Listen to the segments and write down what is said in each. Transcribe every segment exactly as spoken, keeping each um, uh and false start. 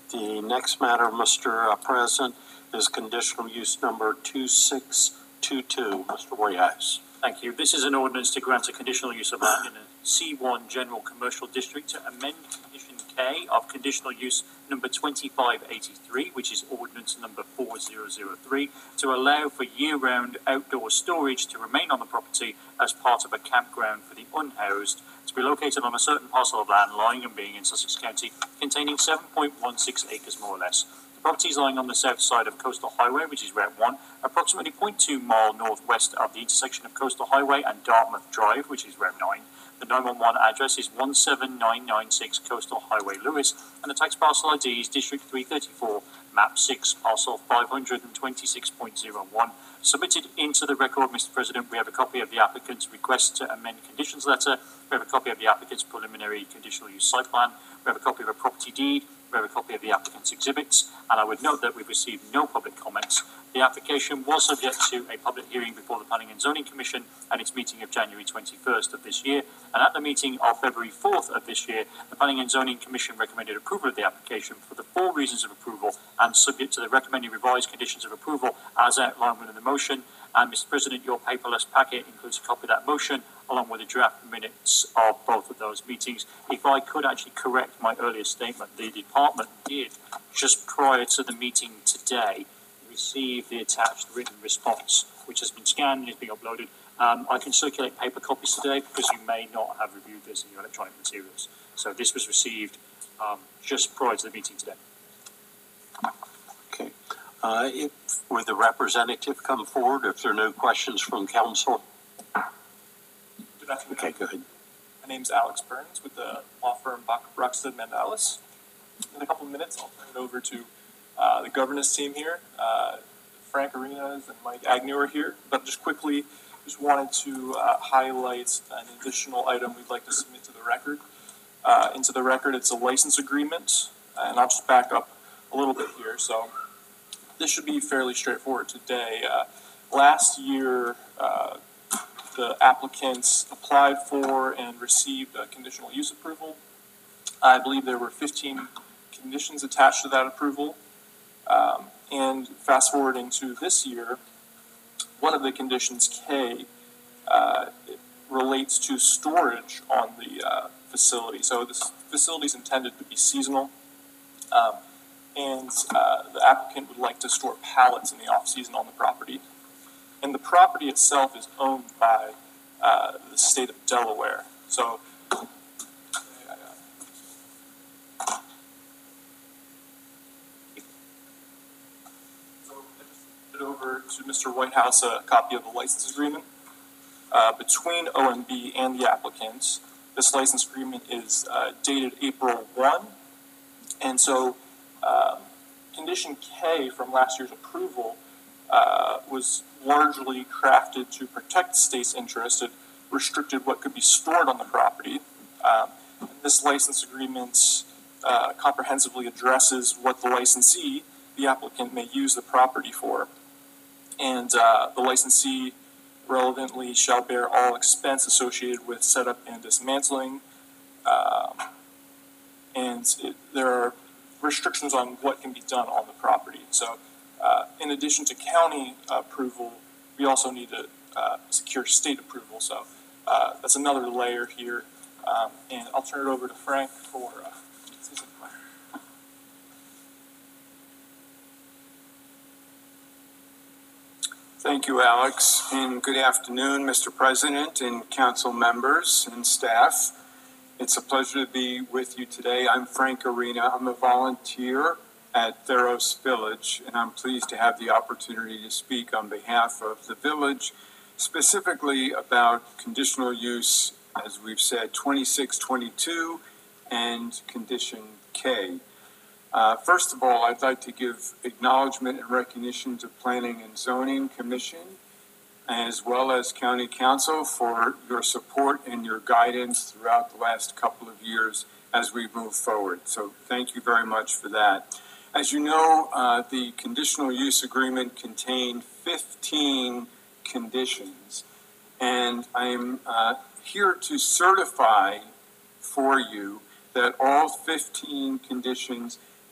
The next matter, Mister President, is conditional use number two six two two. Mister Whitehouse. Thank you. This is an ordinance to grant a conditional use of land in a C one General Commercial District to amend Condition K of conditional use number twenty-five eighty-three, which is ordinance number four thousand three, to allow for year-round outdoor storage to remain on the property as part of a campground for the unhoused, to be located on a certain parcel of land lying and being in Sussex County, containing seven point one six acres more or less. The property is lying on the south side of Coastal Highway, which is Route one, approximately zero point two mile northwest of the intersection of Coastal Highway and Dartmouth Drive, which is Route nine. The nine one one address is one seven nine nine six Coastal Highway, Lewis, and the tax parcel I D is District three thirty-four, Map six, Parcel five hundred twenty-six point zero one. Submitted into the record, Mister President, we have a copy of the applicant's request to amend conditions letter, we have a copy of the applicant's preliminary conditional use site plan, we have a copy of a property deed, we have a copy of the applicant's exhibits, and I would note that we've received no public comments. The application was subject to a public hearing before the Planning and Zoning Commission at its meeting of January twenty-first of this year, and at the meeting of February fourth of this year, the Planning and Zoning Commission recommended approval of the application for the four reasons of approval and subject to the recommended revised conditions of approval as outlined within the motion. And Mister President, your paperless packet includes a copy of that motion along with the draft minutes of both of those meetings. If I could actually correct my earlier statement, the department did, just prior to the meeting today, receive the attached written response, which has been scanned and is being uploaded. Um, I can circulate paper copies today because you may not have reviewed this in your electronic materials. So this was received um, just prior to the meeting today. Okay. Uh, if, would the representative come forward if there are no questions from council? Good afternoon. Okay, go ahead. My name's Alex Burns with the law firm Brockstead Mandalis. In a couple of minutes, I'll turn it over to uh, the governance team here. Uh, Frank Arenas and Mike Agnew are here, but just quickly, just wanted to uh, highlight an additional item we'd like to submit to the record. Uh, into the record, it's a license agreement, and I'll just back up a little bit here. So this should be fairly straightforward today. Uh, last year, uh, the applicants applied for and received a conditional use approval. I believe there were fifteen conditions attached to that approval. Um, and fast forwarding to this year, one of the conditions, K, uh, relates to storage on the uh, facility. So this facility is intended to be seasonal, um, and uh, the applicant would like to store pallets in the off-season on the property. And the property itself is owned by uh, the state of Delaware. So over to Mister Whitehouse a copy of the license agreement uh, between O M B and the applicants. This license agreement is uh, dated April first, and so um, condition K from last year's approval uh, was largely crafted to protect the state's interest. It restricted what could be stored on the property. Um, this license agreement uh, comprehensively addresses what the licensee, the applicant, may use the property for. And uh, the licensee relevantly shall bear all expense associated with setup and dismantling. Um, and it, there are restrictions on what can be done on the property. So uh, in addition to county approval, we also need to uh, secure state approval. So uh, that's another layer here. Um, and I'll turn it over to Frank for uh, Thank you, Alex, and good afternoon, Mister President and council members and staff. It's a pleasure to be with you today. I'm Frank Arena. I'm a volunteer at Theros Village, and I'm pleased to have the opportunity to speak on behalf of the village, specifically about conditional use, as we've said, twenty-six twenty-two and condition K. Uh, first of all, I'd like to give acknowledgement and recognition to Planning and Zoning Commission, as well as County Council, for your support and your guidance throughout the last couple of years as we move forward. So thank you very much for that. As you know, uh, the conditional use agreement contained fifteen conditions, and I'm uh, here to certify for you that all fifteen conditions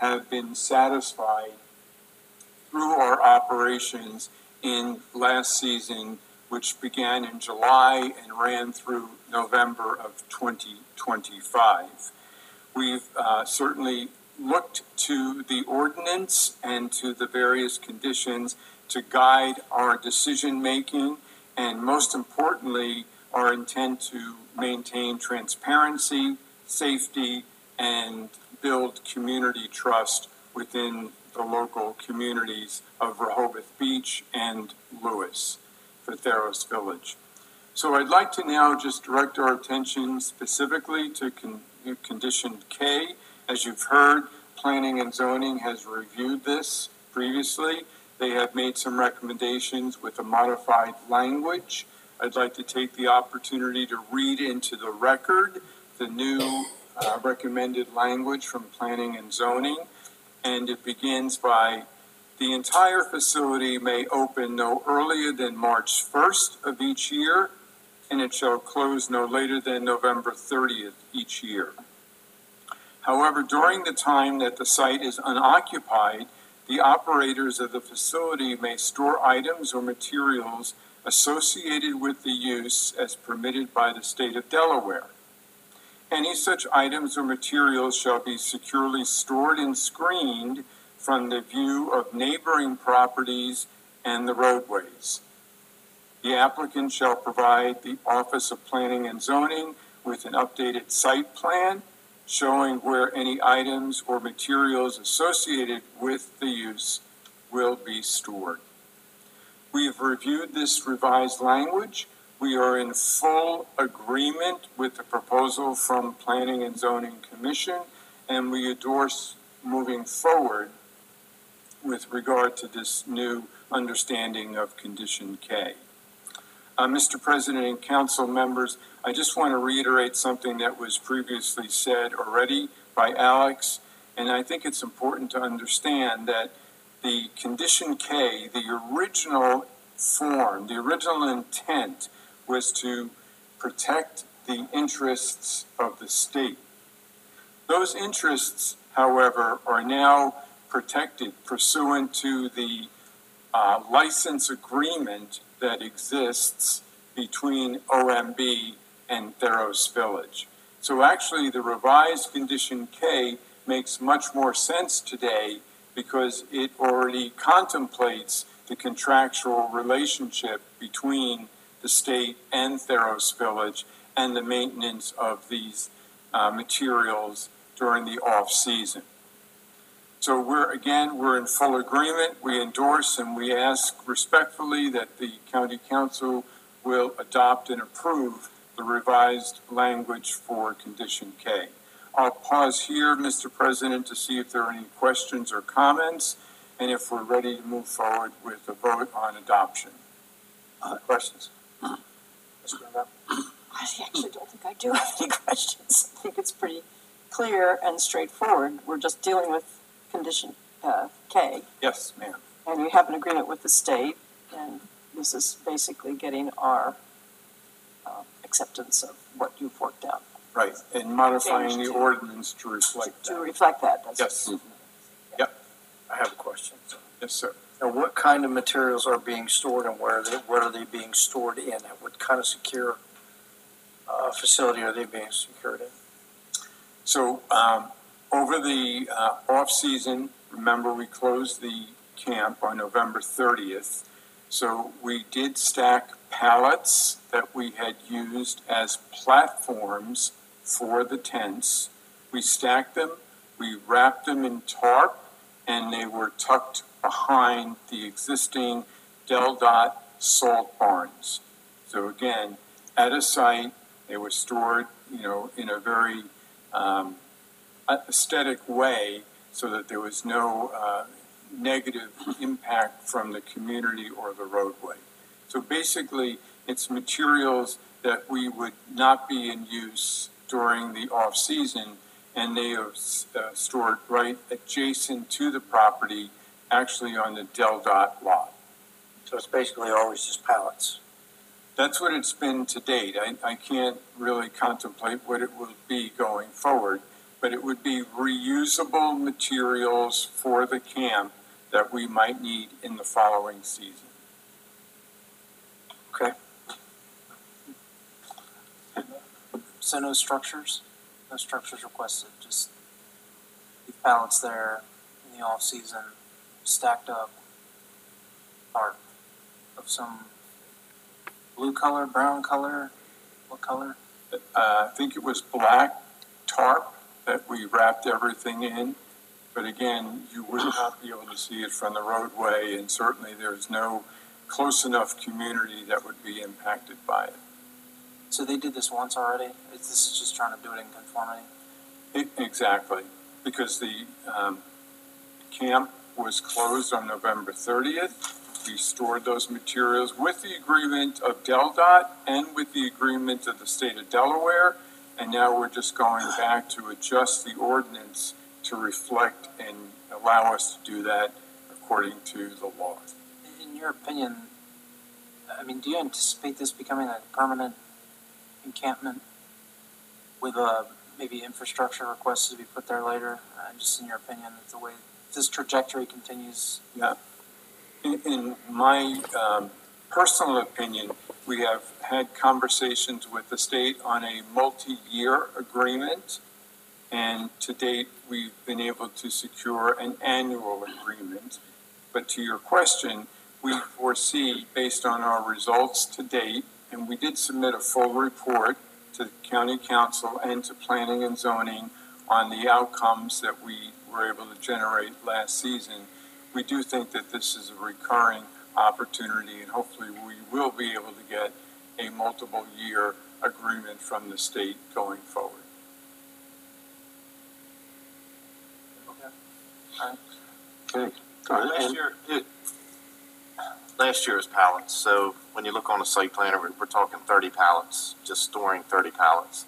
have been satisfied through our operations in last season, which began in July and ran through November of twenty twenty-five. We've uh, certainly looked to the ordinance and to the various conditions to guide our decision-making, and most importantly, our intent to maintain transparency, safety, and build community trust within the local communities of Rehoboth Beach and Lewis for Theros Village. So I'd like to now just direct our attention specifically to con- Condition K. As you've heard, Planning and Zoning has reviewed this previously. They have made some recommendations with a modified language. I'd like to take the opportunity to read into the record the new uh, recommended language from Planning and Zoning. And it begins by, the entire facility may open no earlier than March first of each year, and it shall close no later than November thirtieth each year. However, during the time that the site is unoccupied, the operators of the facility may store items or materials associated with the use as permitted by the state of Delaware. Any such items or materials shall be securely stored and screened from the view of neighboring properties and the roadways. The applicant shall provide the Office of Planning and Zoning with an updated site plan showing where any items or materials associated with the use will be stored. We have reviewed this revised language. We are in full agreement with the proposal from Planning and Zoning Commission, and we endorse moving forward with regard to this new understanding of Condition K. Uh, Mister President and Council members, I just want to reiterate something that was previously said already by Alex, and I think it's important to understand that the Condition K, the original form, the original intent was to protect the interests of the state. Those interests, however, are now protected pursuant to the uh, license agreement that exists between O M B and Theros Village. So actually the revised Condition K makes much more sense today because it already contemplates the contractual relationship between the state and Theros Village and the maintenance of these uh, materials during the off-season. So we're, again, we're in full agreement. We endorse and we ask respectfully that the County Council will adopt and approve the revised language for Condition K. I'll pause here, Mister President, to see if there are any questions or comments, and if we're ready to move forward with a vote on adoption. Uh, questions? Mister Brown? I actually don't think I do have any questions. I think it's pretty clear and straightforward. We're just dealing with Condition uh, K, Yes, ma'am. and we have an agreement with the state, and this is basically getting our uh, acceptance of what you've worked out Right, and modifying Change the to- ordinance to reflect to that. reflect that. That's Yes, I have a question. yes, sir. Now, what kind of materials are being stored and where are they, what are they being stored in? What kind of secure uh, facility are they being secured in? So, um, over the uh, off-season, remember we closed the camp on November thirtieth. So we did stack pallets that we had used as platforms for the tents. We stacked them, we wrapped them in tarp, and they were tucked behind the existing Del Dot salt barns. So again, at a site, they were stored, you know, in a very um, aesthetic way so that there was no uh, negative impact from the community or the roadway. So basically, it's materials that we would not be in use during the off-season, and they are uh, stored right adjacent to the property, actually on the Del Dot lot. So it's basically always just pallets. That's what it's been to date. I, I can't really contemplate what it will be going forward, but it would be reusable materials for the camp that we might need in the following season. Okay. So no structures, no structures requested, just the pallets there in the off season, stacked up, art of some blue color, brown color, what color? Uh, I think it was black tarp that we wrapped everything in, but again, you would not be able to see it from the roadway, and certainly there's no close enough community that would be impacted by it. So they did this once already? This is just trying to do it in conformity? It, exactly, because the um, camp was closed on November thirtieth. We stored those materials with the agreement of DelDOT and with the agreement of the state of Delaware, and now we're just going back to adjust the ordinance to reflect and allow us to do that according to the law. In your opinion, I mean, do you anticipate this becoming a permanent encampment with uh, maybe infrastructure requests to be put there later? Uh, just in your opinion, the way this trajectory continues? Yeah. In, in my um, personal opinion, we have had conversations with the state on a multi-year agreement, and to date, we've been able to secure an annual agreement. But to your question, we foresee, based on our results to date, and we did submit a full report to the county council and to planning and zoning on the outcomes that we were able to generate last season. We do think that this is a recurring opportunity, and hopefully we will be able to get a multiple year agreement from the state going forward. Okay. All right. Okay. All right. Last And- year, it, last year's pallets, so when you look on the site planner, we're, we're talking thirty pallets, just storing thirty pallets.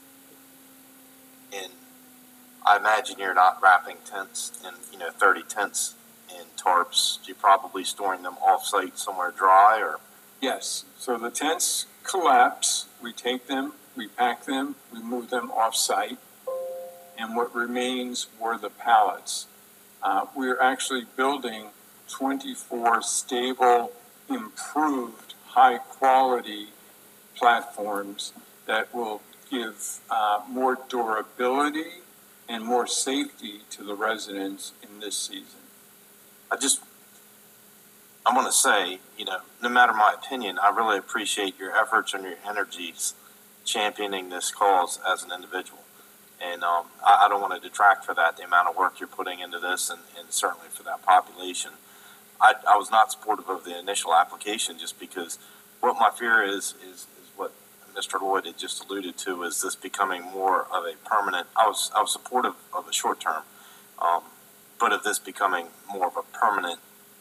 And I imagine you're not wrapping tents in, you know, thirty tents in tarps. You're probably storing them off-site somewhere dry, or? Yes, so the tents collapse, we take them, we pack them, we move them off-site, and what remains were the pallets. Uh, we're actually building twenty-four stable, improved, high-quality platforms that will give uh, more durability and more safety to the residents in this season. I just, I want to say, you know, no matter my opinion, I really appreciate your efforts and your energies championing this cause as an individual. And um, I, I don't want to detract for that, the amount of work you're putting into this, and, and certainly for that population. I, I was not supportive of the initial application just because what my fear is, is, is what Mister Lloyd had just alluded to, is this becoming more of a permanent, I was, I was supportive of a short term, um, but of this becoming more of a permanent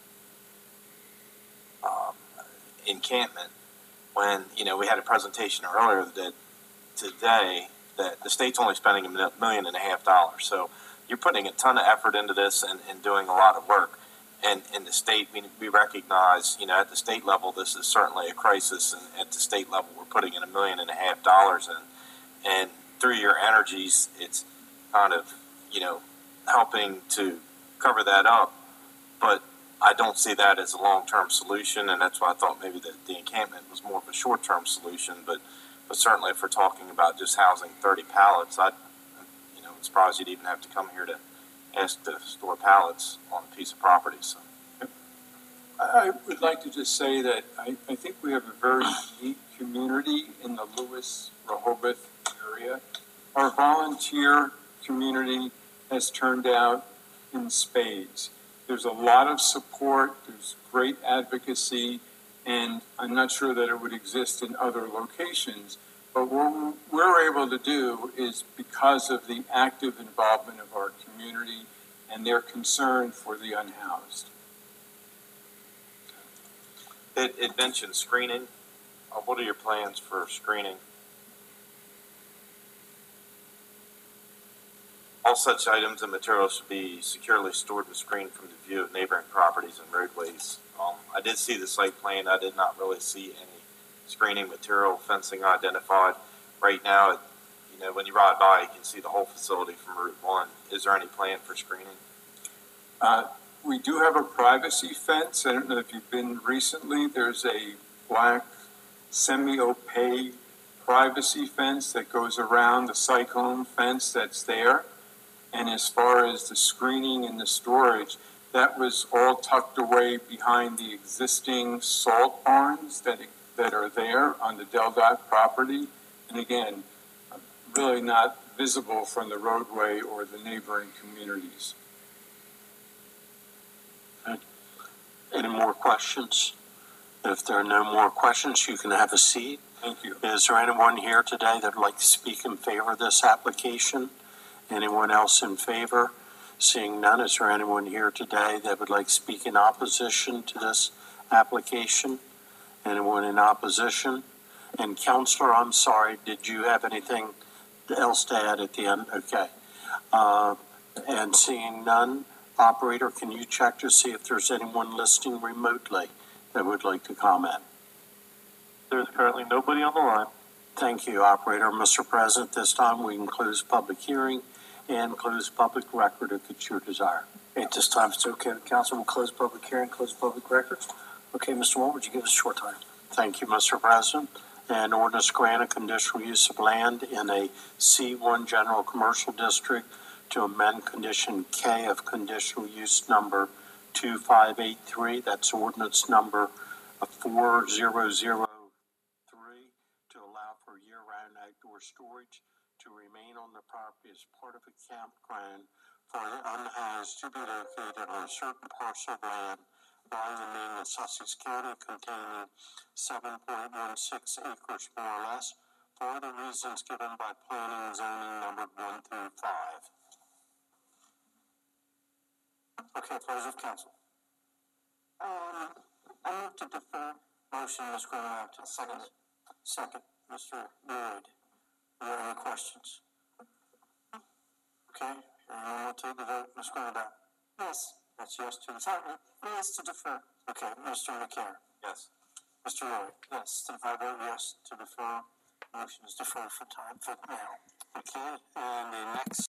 um, encampment when, you know, we had a presentation earlier that today that the state's only spending a million and a half dollars. So you're putting a ton of effort into this and, and doing a lot of work. And in the state, we, we recognize, you know, at the state level, this is certainly a crisis. And at the state level, we're putting in a million and a half dollars in. And through your energies, it's kind of, you know, helping to cover that up. But I don't see that as a long-term solution. And that's why I thought maybe that the encampment was more of a short-term solution. But But certainly, if we're talking about just housing thirty pallets, I, you know, I'm surprised you'd even have to come here to ask to store pallets on a piece of property. So, I would like to just say that I, I think we have a very unique community in the Lewis Rehoboth area. Our volunteer community has turned out in spades. There's a lot of support, there's great advocacy, and I'm not sure that it would exist in other locations. But what we're able to do is because of the active involvement of our community and their concern for the unhoused. it, it mentioned screening. Uh, what are your plans for screening? All such items and materials should be securely stored and screened from the view of neighboring properties and roadways. Um, I did see the site plan. I did not really see any screening material fencing identified. Right now, it, you know, when you ride by, you can see the whole facility from Route One. Is there any plan for screening? Uh, we do have a privacy fence. I don't know if you've been recently. There's a black semi-opaque privacy fence that goes around the cyclone fence that's there. And as far as the screening and the storage, that was all tucked away behind the existing salt barns that, that are there on the Del Doc property. And again, really not visible from the roadway or the neighboring communities. Any more questions? If there are no more questions, you can have a seat. Thank you. Is there anyone here today that would like to speak in favor of this application? Anyone else in favor? Seeing none, is there anyone here today that would like to speak in opposition to this application? Anyone in opposition? And Counselor, I'm sorry, did you have anything else to add at the end? Okay. Uh, and seeing none, operator, can you check to see if there's anyone listening remotely that would like to comment? There's currently nobody on the line. Thank you, operator. Mister President, this time we can close public hearing and close public record if it's your desire. At this time, if it's okay with council, we'll close public hearing, close public records. Okay, Mister Wall, would you give us a short time? Thank you, Mister President. An ordinance granting conditional use of land in a C one general commercial district to amend condition K of conditional use number two five eight three. That's ordinance number four zero zero three to allow for year-round outdoor storage to remain on the property as part of a campground for the unhoused to be located on a certain parcel of land lying in Maine and Sussex County containing seven point one six acres more or less for the reasons given by planning and zoning numbered one through five. Okay, pleasure of council. Um, I move to defer. Motion, Miz Graham, to second. Second, Mister Lloyd. Are there any questions? Okay, anyone want to take the vote, Miz Graham? Yes. That's yes to defer. Yes to defer. Okay, Mister McCare. Yes. Mister Lloyd. Yes. If I vote yes to defer, motion is deferred for time, for now. Okay, and the next